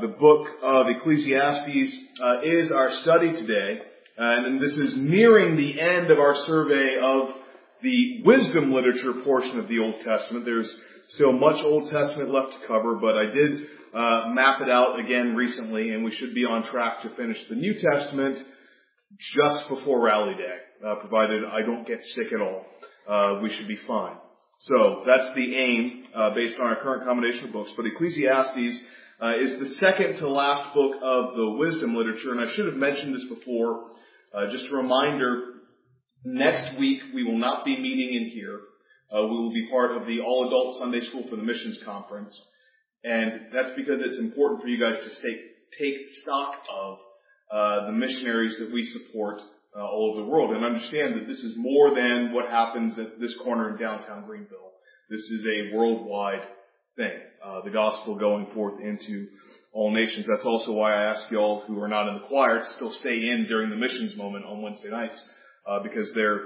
The book of Ecclesiastes is our study today. And this is nearing the end of our survey of the wisdom literature portion of the Old Testament. There's still much Old Testament left to cover, but I did map it out again recently, and we should be on track to finish the New Testament just before Rally Day, provided I don't get sick at all. We should be fine. So that's the aim based on our current combination of books. But Ecclesiastes is the second to last book of the wisdom literature, and I should have mentioned this before. Just a reminder, next week we will not be meeting in here. We will be part of the All-Adult Sunday School for the Missions Conference. And that's because it's important for you guys to take stock of the missionaries that we support all over the world, and understand that this is more than what happens at this corner in downtown Greenville. This is a worldwide thing, the gospel going forth into all nations. That's also why I ask you all who are not in the choir to still stay in during the missions moment on Wednesday nights, because their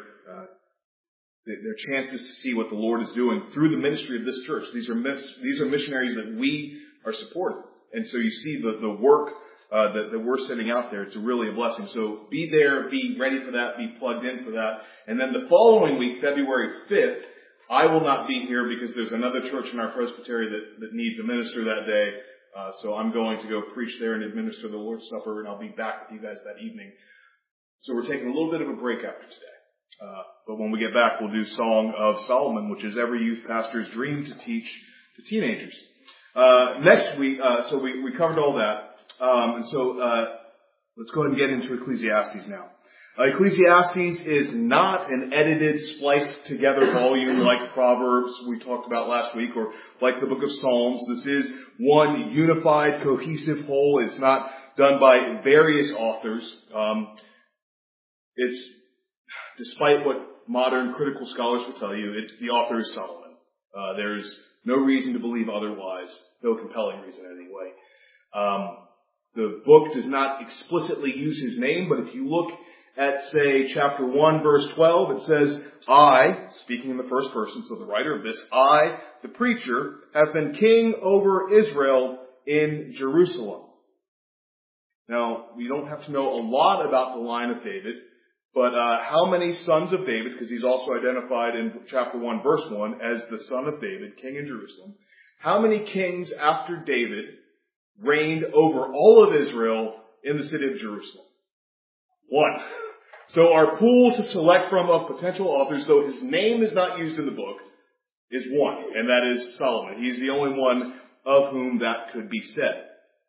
chances to see what the Lord is doing through the ministry of this church. These are missionaries that we are supporting, and so you see the work that we're sending out there. It's really a blessing. So be there, be ready for that, be plugged in for that. And then the following week, February 5th, I will not be here because there's another church in our presbytery that needs a minister that day. So I'm going to go preach there and administer the Lord's Supper, and I'll be back with you guys that evening. So we're taking a little bit of a break after today. But when we get back, we'll do Song of Solomon, which is every youth pastor's dream to teach to teenagers. Next week, so we covered all that. Let's go ahead and get into Ecclesiastes now. Ecclesiastes is not an edited, spliced together volume like Proverbs we talked about last week, or like the book of Psalms. This is one unified, cohesive whole. It's not done by various authors. It's, despite what modern critical scholars will tell you, the author is Solomon. There's no reason to believe otherwise, no compelling reason anyway. The book does not explicitly use his name, but if you look at, say, chapter 1, verse 12, it says, I, speaking in the first person, so the writer of this, I, the preacher, have been king over Israel in Jerusalem. Now, we don't have to know a lot about the line of David, but how many sons of David, because he's also identified in chapter 1, verse 1, as the son of David, king in Jerusalem, how many kings after David reigned over all of Israel in the city of Jerusalem? One. So our pool to select from of potential authors, though his name is not used in the book, is one, and that is Solomon. He's the only one of whom that could be said.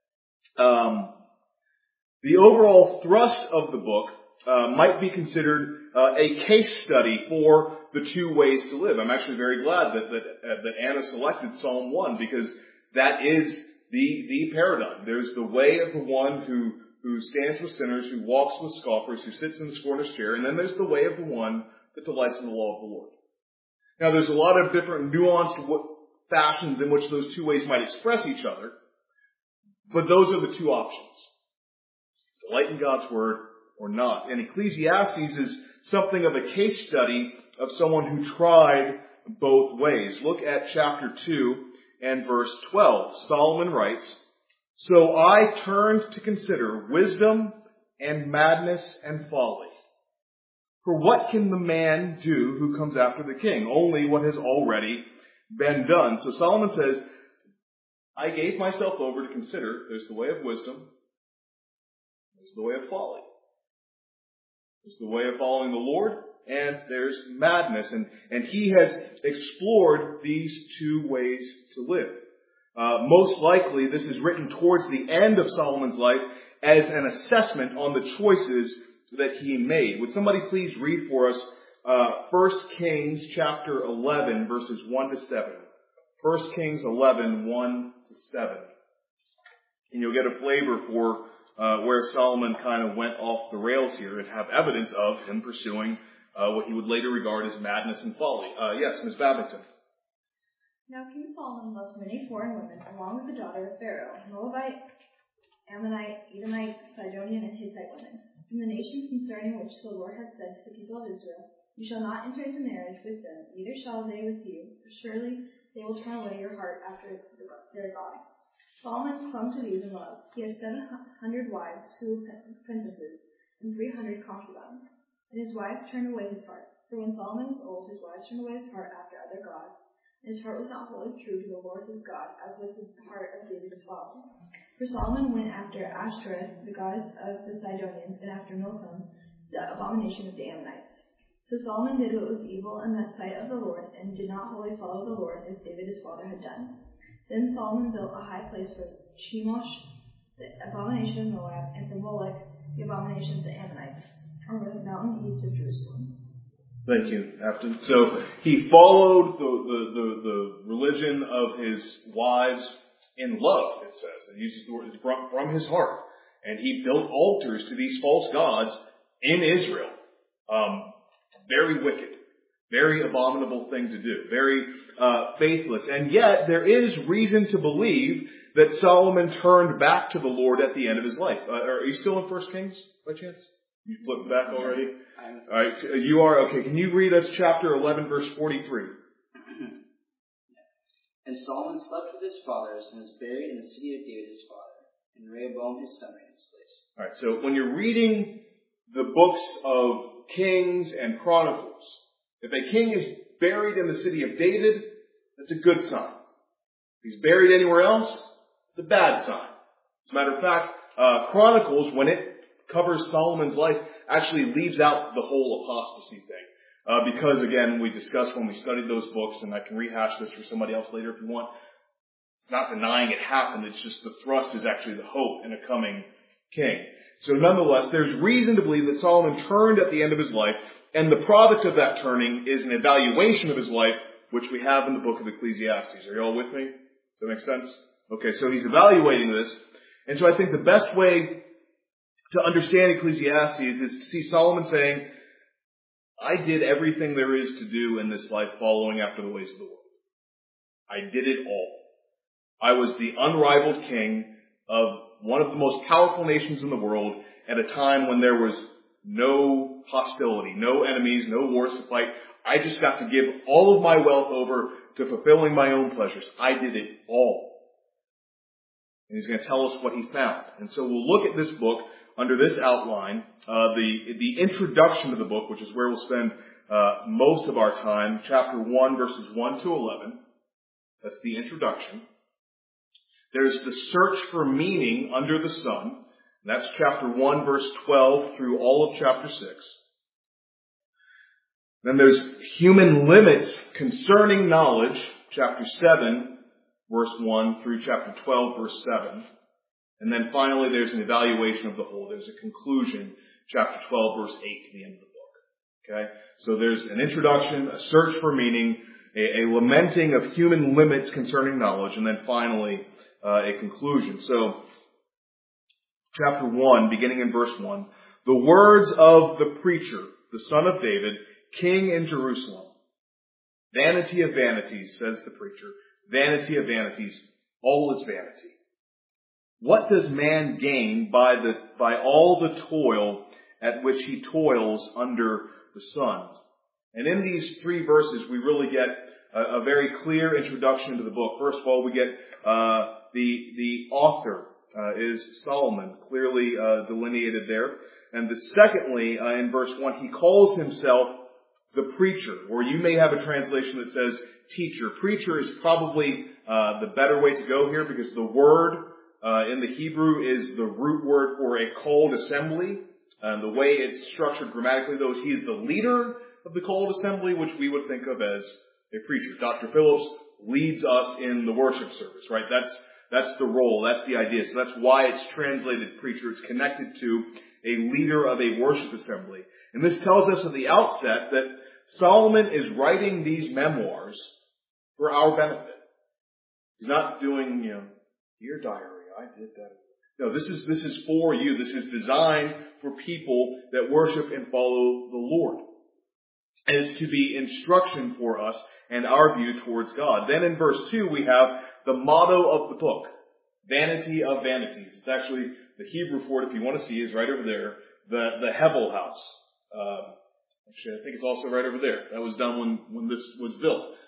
The overall thrust of the book might be considered a case study for the two ways to live. I'm actually very glad that Anna selected Psalm 1, because that is the paradigm. There's the way of the one who stands with sinners, who walks with scoffers, who sits in the scorner's chair, and then there's the way of the one that delights in the law of the Lord. Now, there's a lot of different nuanced fashions in which those two ways might express each other, but those are the two options. Delight in God's word or not. And Ecclesiastes is something of a case study of someone who tried both ways. Look at chapter 2 and verse 12. Solomon writes, So I turned to consider wisdom and madness and folly. For what can the man do who comes after the king? Only what has already been done. So Solomon says, I gave myself over to consider. There's the way of wisdom. There's the way of folly. There's the way of following the Lord, and there's madness. And he has explored these two ways to live. Most likely, this is written towards the end of Solomon's life as an assessment on the choices that he made. Would somebody please read for us 1 Kings chapter 11, verses 1 to 7. 1 Kings 11, 1 to 7. And you'll get a flavor for where Solomon kind of went off the rails here, and have evidence of him pursuing what he would later regard as madness and folly. Yes, Ms. Babington. Now King Solomon loved many foreign women, along with the daughter of Pharaoh, Moabite, Ammonite, Edomite, Sidonian, and Hittite women, from the nations concerning which the Lord had said to the people of Israel, You shall not enter into marriage with them, neither shall they with you, for surely they will turn away your heart after their gods. Solomon clung to these in love. He had 700 wives, 2 princesses, and 300 concubines. And his wives turned away his heart. For when Solomon was old, his wives turned away his heart after other gods. And his heart was not wholly true to the Lord his God, as was the heart of David his father. For Solomon went after Ashtoreth, the goddess of the Sidonians, and after Milcom, the abomination of the Ammonites. So Solomon did what was evil in the sight of the Lord, and did not wholly follow the Lord, as David his father had done. Then Solomon built a high place for Chemosh, the abomination of Moab, and for Moloch, the abomination of the Ammonites, on the mountain east of Jerusalem. Thank you, Afton. So he followed the religion of his wives in love, it says. It uses the word from his heart. And he built altars to these false gods in Israel. Very wicked. Very abominable thing to do. Very faithless. And yet there is reason to believe that Solomon turned back to the Lord at the end of his life. Are you still in 1 Kings by chance? You flipped back already? All right, you are. Okay, can you read us chapter 11, verse 43? And Solomon slept with his fathers and was buried in the city of David his father, and Rehoboam his son reigned in his place. All right, so when you're reading the books of Kings and Chronicles, if a king is buried in the city of David, that's a good sign. If he's buried anywhere else, it's a bad sign. As a matter of fact, Chronicles, when it covers Solomon's life, actually leaves out the whole apostasy thing. Because, again, we discussed when we studied those books, and I can rehash this for somebody else later if you want. It's not denying it happened. It's just the thrust is actually the hope in a coming king. So nonetheless, there's reason to believe that Solomon turned at the end of his life, and the product of that turning is an evaluation of his life, which we have in the book of Ecclesiastes. Are you all with me? Does that make sense? Okay, so he's evaluating this. And so I think the best way to understand Ecclesiastes is to see Solomon saying, I did everything there is to do in this life following after the ways of the world. I did it all. I was the unrivaled king of one of the most powerful nations in the world at a time when there was no hostility, no enemies, no wars to fight. I just got to give all of my wealth over to fulfilling my own pleasures. I did it all. And he's going to tell us what he found. And so we'll look at this book under this outline, the introduction to the book, which is where we'll spend most of our time, chapter 1, verses 1 to 11. That's the introduction. There's the search for meaning under the sun. That's chapter 1, verse 12 through all of chapter 6. Then there's human limits concerning knowledge, chapter 7, verse 1 through chapter 12, verse 7. And then finally there's an evaluation of the whole. There's a conclusion, chapter 12, verse 8 to the end of the book. Okay? So there's an introduction, a search for meaning, a lamenting of human limits concerning knowledge, and then finally a conclusion. So, chapter 1, beginning in verse 1. The words of the preacher, the son of David, king in Jerusalem. Vanity of vanities, says the preacher. Vanity of vanities, all is vanity. What does man gain by all the toil at which he toils under the sun? And in these 3 verses, we really get a very clear introduction to the book. First of all, we get the author is Solomon, clearly delineated there. And secondly, in verse 1, he calls himself the preacher, or you may have a translation that says teacher. Preacher is probably the better way to go here, because the word in the Hebrew is the root word for a called assembly. The way it's structured grammatically, though, is he is the leader of the called assembly, which we would think of as a preacher. Dr. Phillips leads us in the worship service, right? That's the role. That's the idea. So that's why it's translated preacher. It's connected to a leader of a worship assembly. And this tells us at the outset that Solomon is writing these memoirs for our benefit. He's not doing, dear diary, I did that. No, this is for you. This is designed for people that worship and follow the Lord. And it's to be instruction for us and our view towards God. Then in verse 2 we have the motto of the book. Vanity of vanities. It's actually, the Hebrew for it, if you want to see, is right over there. The Hevel house. Actually, I think it's also right over there. That was done when this was built.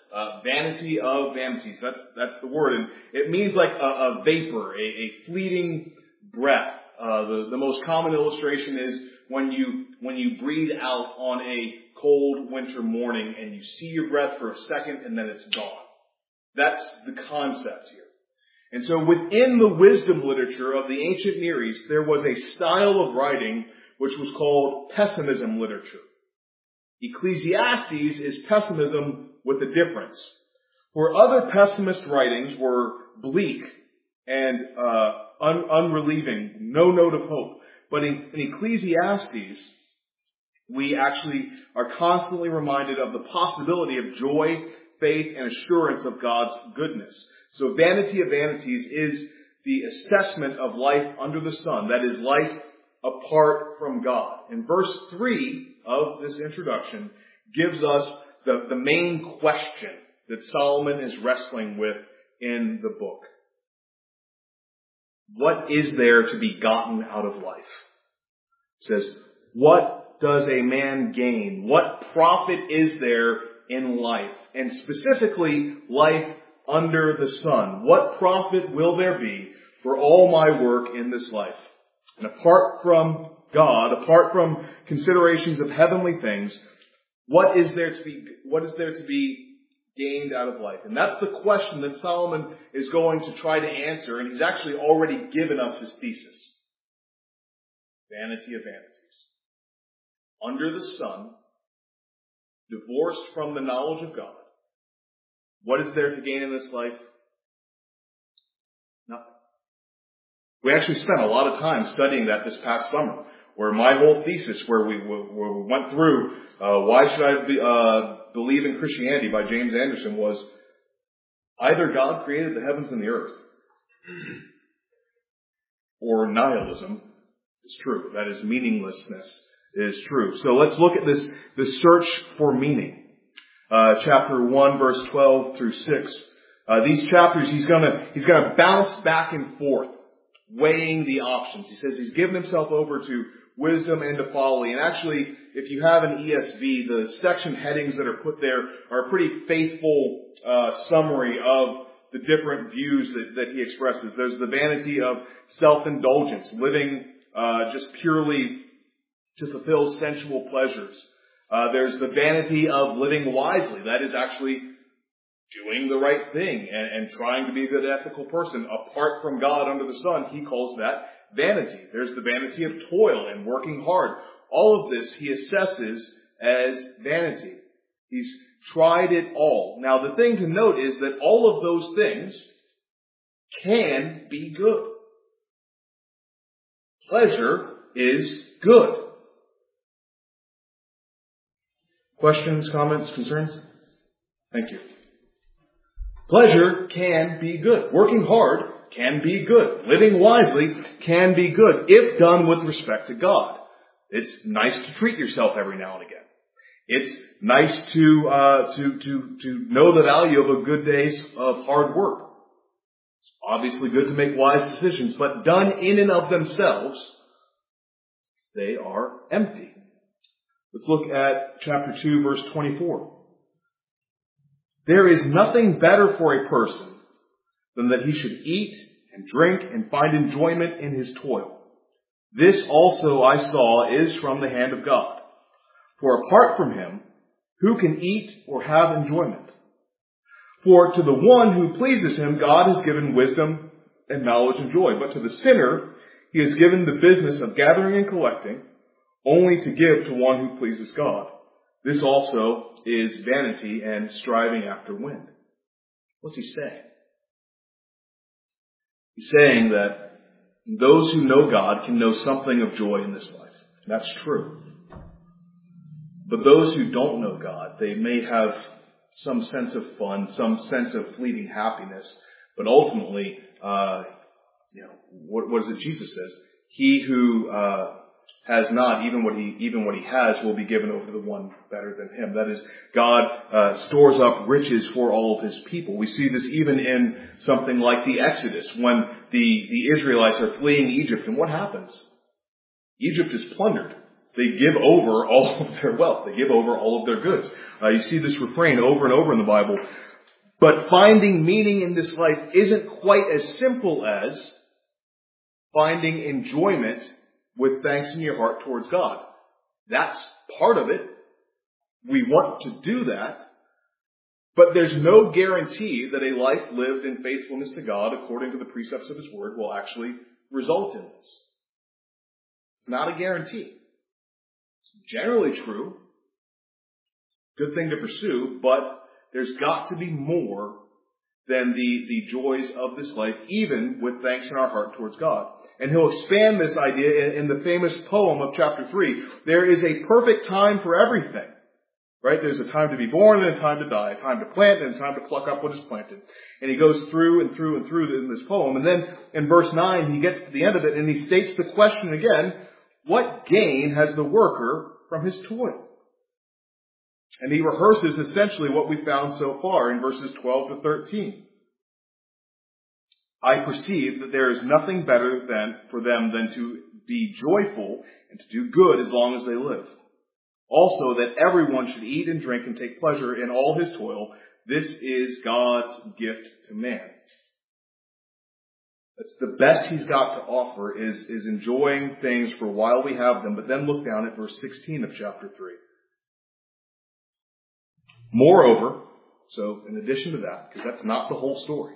vanity of vanities. That's the word. And it means like a vapor, a fleeting breath. The most common illustration is when you breathe out on a cold winter morning and you see your breath for a second and then it's gone. That's the concept here. And so within the wisdom literature of the ancient Near East, there was a style of writing which was called pessimism literature. Ecclesiastes is pessimism with a difference. For other pessimist writings were bleak and unrelieving, no note of hope. But in Ecclesiastes, we actually are constantly reminded of the possibility of joy, faith, and assurance of God's goodness. So Vanity of Vanities is the assessment of life under the sun, that is, life apart from God. And verse 3 of this introduction gives us the main question that Solomon is wrestling with in the book. What is there to be gotten out of life? It says, what does a man gain? What profit is there in life? And specifically, life under the sun. What profit will there be for all my work in this life? And apart from God, apart from considerations of heavenly things, what is there to be gained out of life? And that's the question that Solomon is going to try to answer, and he's actually already given us his thesis. Vanity of vanities. Under the sun, divorced from the knowledge of God, what is there to gain in this life? Nothing. We actually spent a lot of time studying that this past summer, where my whole thesis, where we went through Why Should I Believe in Christianity by James Anderson, was either God created the heavens and the earth, or nihilism is true. That is, meaninglessness is true. So let's look at this search for meaning. Chapter 1, verse 12 through 6. These chapters, he's gonna bounce back and forth, weighing the options. He says he's given himself over to wisdom and to folly. And actually, if you have an ESV, the section headings that are put there are a pretty faithful summary of the different views that he expresses. There's the vanity of self-indulgence, living just purely to fulfill sensual pleasures. There's the vanity of living wisely. That is actually doing the right thing and trying to be a good ethical person. Apart from God under the sun, he calls that vanity. There's the vanity of toil and working hard. All of this he assesses as vanity. He's tried it all. Now the thing to note is that all of those things can be good. Pleasure is good. Questions, comments, concerns? Thank you. Pleasure can be good. Working hard can be good. Living wisely can be good if done with respect to God. It's nice to treat yourself every now and again. It's nice to know the value of a good day's of hard work. It's obviously good to make wise decisions, but done in and of themselves, they are empty. Let's look at chapter 2, verse 24. There is nothing better for a person than that he should eat and drink and find enjoyment in his toil. This also I saw is from the hand of God. For apart from him, who can eat or have enjoyment? For to the one who pleases him, God has given wisdom and knowledge and joy. But to the sinner, he has given the business of gathering and collecting, only to give to one who pleases God. This also is vanity and striving after wind. What's he saying? He's saying that those who know God can know something of joy in this life. That's true. But those who don't know God, they may have some sense of fun, some sense of fleeting happiness, but ultimately, what is it Jesus says? He who has not, even what he has will be given over to the one better than him. That is, God stores up riches for all of his people. We see this even in something like the Exodus, when the Israelites are fleeing Egypt. And what happens? Egypt is plundered. They give over all of their wealth. They give over all of their goods. You see this refrain over and over in the Bible. But finding meaning in this life isn't quite as simple as finding enjoyment with thanks in your heart towards God. That's part of it. We want to do that. But there's no guarantee that a life lived in faithfulness to God according to the precepts of His Word will actually result in this. It's not a guarantee. It's generally true. Good thing to pursue, but there's got to be more than the joys of this life, even with thanks in our heart towards God. And he'll expand this idea in the famous poem of chapter 3. There is a perfect time for everything. Right? There's a time to be born and a time to die, a time to plant and a time to pluck up what is planted. And he goes through and through and through in this poem. And then in verse 9, he gets to the end of it and he states the question again, what gain has the worker from his toil? And he rehearses essentially what we found so far in verses 12 to 13. I perceive that there is nothing better for them than to be joyful and to do good as long as they live. Also, that everyone should eat and drink and take pleasure in all his toil. This is God's gift to man. That's the best he's got to offer is enjoying things for a while we have them. But then look down at verse 16 of chapter 3. Moreover, so in addition to that, because that's not the whole story,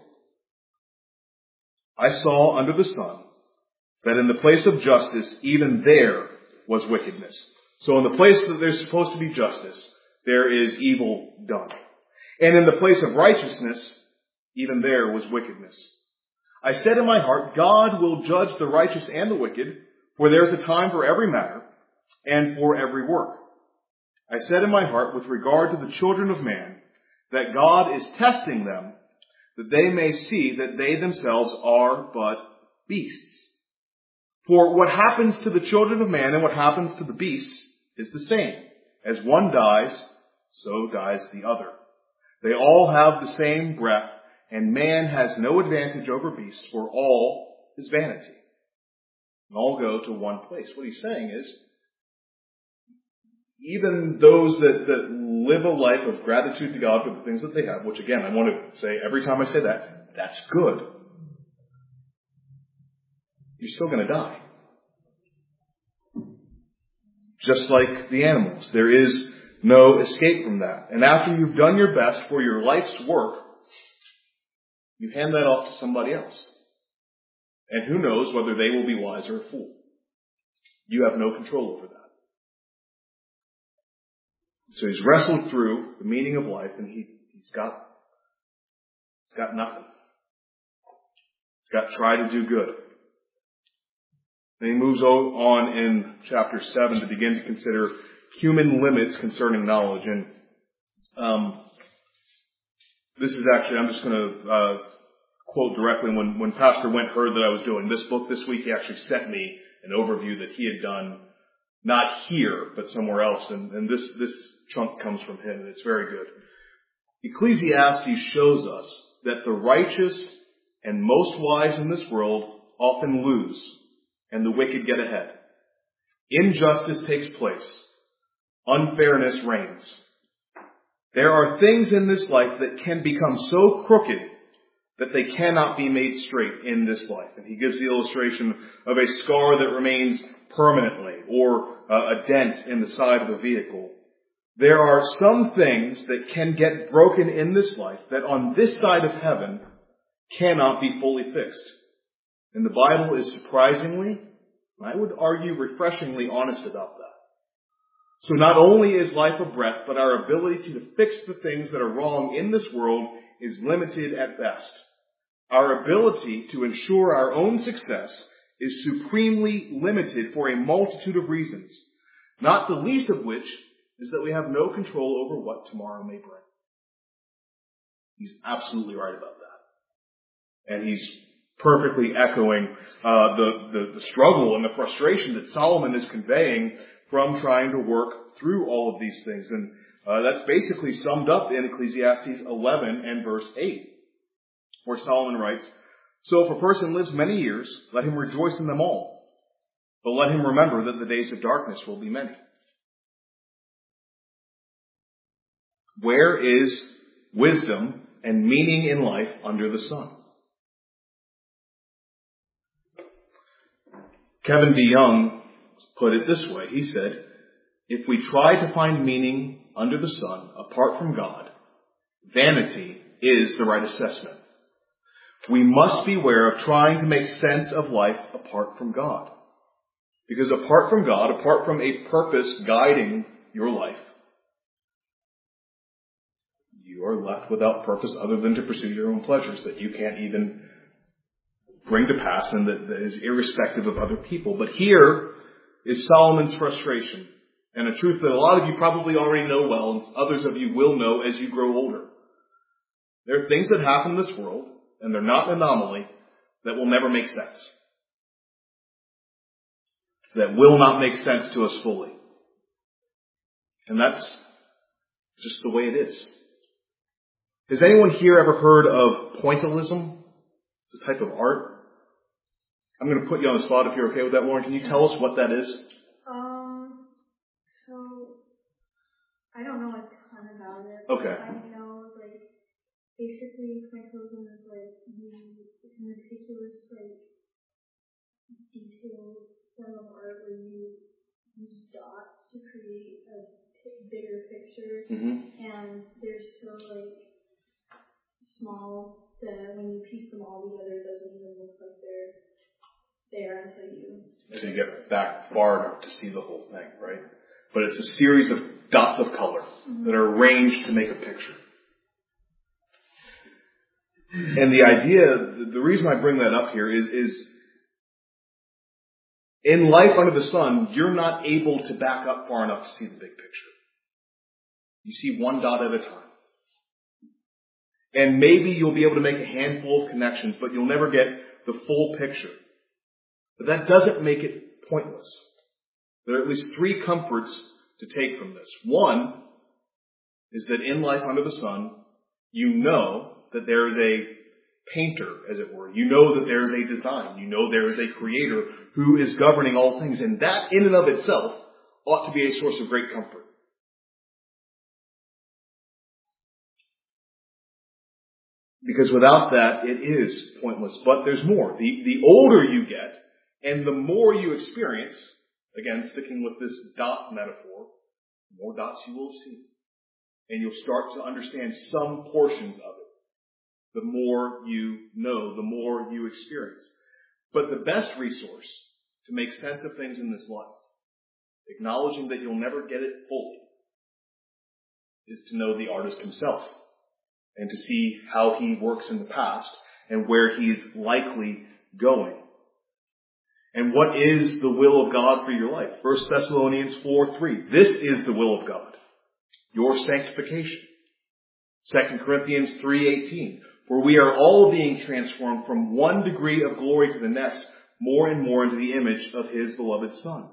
I saw under the sun that in the place of justice, even there was wickedness. So in the place that there's supposed to be justice, there is evil done. And in the place of righteousness, even there was wickedness. I said in my heart, God will judge the righteous and the wicked, for there is a time for every matter and for every work. I said in my heart, with regard to the children of man, that God is testing them, that they may see that they themselves are but beasts. For what happens to the children of man and what happens to the beasts is the same. As one dies, so dies the other. They all have the same breath, and man has no advantage over beasts, for all is vanity. And all go to one place. What he's saying is, even those that live a life of gratitude to God for the things that they have, which again, I want to say every time I say that, that's good. You're still going to die. Just like the animals. There is no escape from that. And after you've done your best for your life's work, you hand that off to somebody else. And who knows whether they will be wise or a fool. You have no control over that. So he's wrestled through the meaning of life and he's got nothing. He's got to try to do good. Then he moves on in chapter 7 to begin to consider human limits concerning knowledge. And this is actually, I'm just going to quote directly. When Pastor Went heard that I was doing this book this week, he actually sent me an overview that he had done, not here, but somewhere else. And this chunk comes from him, and it's very good. Ecclesiastes shows us that the righteous and most wise in this world often lose, and the wicked get ahead. Injustice takes place. Unfairness reigns. There are things in this life that can become so crooked that they cannot be made straight in this life. And he gives the illustration of a scar that remains permanently, or a dent in the side of a vehicle. There are some things that can get broken in this life that on this side of heaven cannot be fully fixed. And the Bible is surprisingly, I would argue refreshingly honest about that. So not only is life a breath, but our ability to fix the things that are wrong in this world is limited at best. Our ability to ensure our own success is supremely limited for a multitude of reasons, not the least of which is that we have no control over what tomorrow may bring. He's absolutely right about that. And he's perfectly echoing the struggle and the frustration that Solomon is conveying from trying to work through all of these things. And that's basically summed up in Ecclesiastes 11 and verse 8, where Solomon writes, "So if a person lives many years, let him rejoice in them all. But let him remember that the days of darkness will be many. Where is wisdom and meaning in life under the sun? Kevin DeYoung put it this way. He said, if we try to find meaning under the sun apart from God, vanity is the right assessment. We must beware of trying to make sense of life apart from God. Because apart from God, apart from a purpose guiding your life, you are left without purpose other than to pursue your own pleasures that you can't even bring to pass and that is irrespective of other people. But here is Solomon's frustration, and a truth that a lot of you probably already know well, and others of you will know as you grow older. There are things that happen in this world, and they're not an anomaly, that will never make sense. That will not make sense to us fully. And that's just the way it is. Has anyone here ever heard of pointillism? It's a type of art. I'm going to put you on the spot if you're okay with that, Lauren. Can you tell us what that is? So I don't know a ton about it. Okay. I know, basically pointillism is it's a meticulous, detailed form of art where you use dots to create a bigger picture, and they're so small that when you piece them all together, it doesn't even look like they're there until you get back far enough to see the whole thing, right? But it's a series of dots of color that are arranged to make a picture. And the idea, the reason I bring that up here is in life under the sun, you're not able to back up far enough to see the big picture. You see one dot at a time. And maybe you'll be able to make a handful of connections, but you'll never get the full picture. But that doesn't make it pointless. There are at least three comforts to take from this. One is that in life under the sun, you know that there is a painter, as it were. You know that there is a design. You know there is a creator who is governing all things. And that in and of itself ought to be a source of great comfort. Because without that, it is pointless. But there's more. The older you get, and the more you experience, again, sticking with this dot metaphor, the more dots you will see. And you'll start to understand some portions of it. The more you know, the more you experience. But the best resource to make sense of things in this life, acknowledging that you'll never get it fully, is to know the artist himself. And to see how he works in the past and where he's likely going. And what is the will of God for your life? 1 Thessalonians 4:3. This is the will of God, your sanctification. 2 Corinthians 3:18. For we are all being transformed from one degree of glory to the next, more and more into the image of his beloved Son.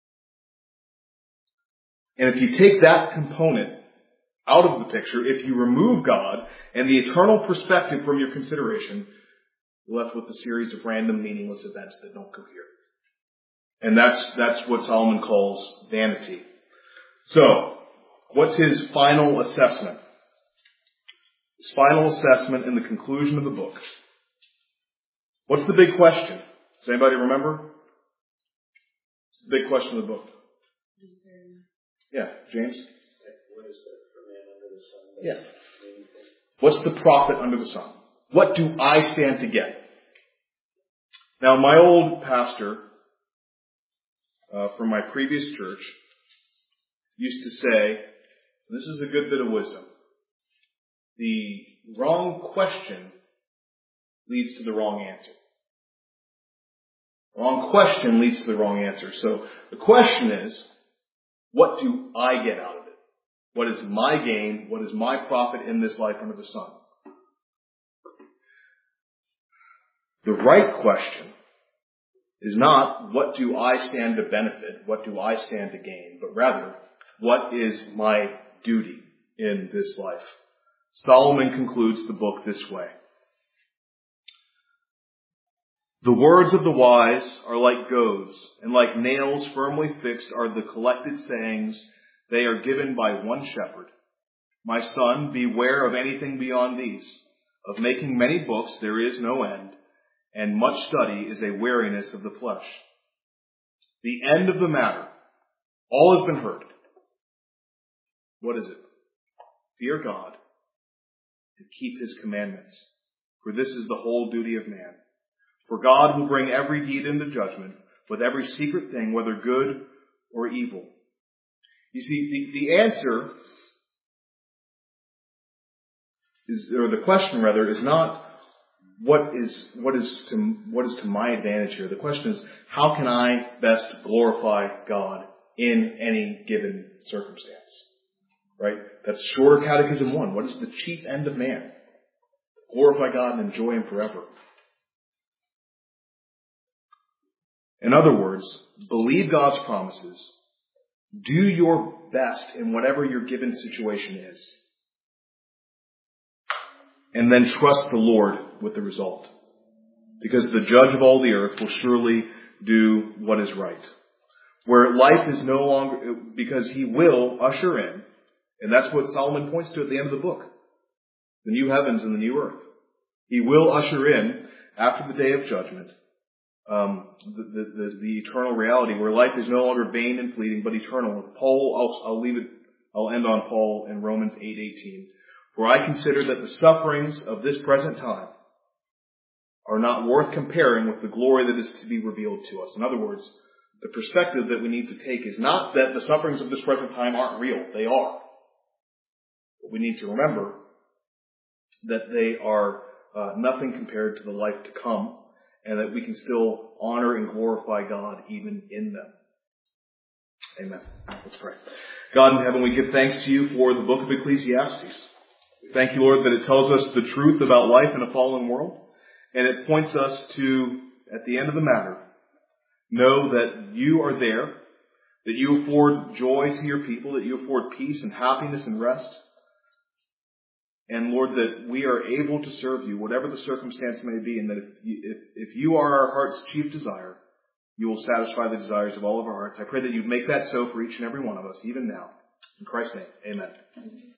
And if you take that component out of the picture, if you remove God and the eternal perspective from your consideration, you're left with a series of random, meaningless events that don't cohere. And that's what Solomon calls vanity. So, what's his final assessment? His final assessment in the conclusion of the book. What's the big question? Does anybody remember? What's the big question of the book? Yeah, James? What is that for man under the sun? Yeah. What's the profit under the sun? What do I stand to get? Now, my old pastor from my previous church used to say, this is a good bit of wisdom, the wrong question leads to the wrong answer. The wrong question leads to the wrong answer. So the question is, what do I get out of it? What is my gain? What is my profit in this life under the sun? The right question is not, what do I stand to benefit? What do I stand to gain? But rather, what is my duty in this life? Solomon concludes the book this way. The words of the wise are like goads, and like nails firmly fixed are the collected sayings. They are given by one shepherd. My son, beware of anything beyond these. Of making many books there is no end, and much study is a weariness of the flesh. The end of the matter, all has been heard. What is it? Fear God and keep his commandments, for this is the whole duty of man. For God will bring every deed into judgment, with every secret thing, whether good or evil. You see, the answer is, or the question rather, is not what is to my advantage here. The question is, how can I best glorify God in any given circumstance? Right? That's Shorter Catechism 1. What is the chief end of man? Glorify God and enjoy him forever. In other words, believe God's promises. Do your best in whatever your given situation is. And then trust the Lord with the result. Because the judge of all the earth will surely do what is right. Where life is no longer, because he will usher in, and that's what Solomon points to at the end of the book, the new heavens and the new earth. He will usher in, after the day of judgment, the eternal reality where life is no longer vain and fleeting, but eternal. Paul, I'll end on Paul in Romans 8:18, where I consider that the sufferings of this present time are not worth comparing with the glory that is to be revealed to us. In other words, the perspective that we need to take is not that the sufferings of this present time aren't real. They are. But we need to remember that they are nothing compared to the life to come, and that we can still honor and glorify God even in them. Amen. Let's pray. God in heaven, we give thanks to you for the book of Ecclesiastes. We thank you, Lord, that it tells us the truth about life in a fallen world, and it points us to, at the end of the matter, know that you are there, that you afford joy to your people, that you afford peace and happiness and rest. And Lord, that we are able to serve you, whatever the circumstance may be, and that if you are our heart's chief desire, you will satisfy the desires of all of our hearts. I pray that you'd make that so for each and every one of us, even now. In Christ's name, amen.